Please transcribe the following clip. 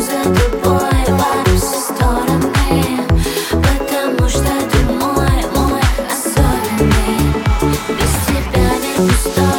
за тобой во все стороны, потому что ты мой, мой особенный. Без тебя мир пустой.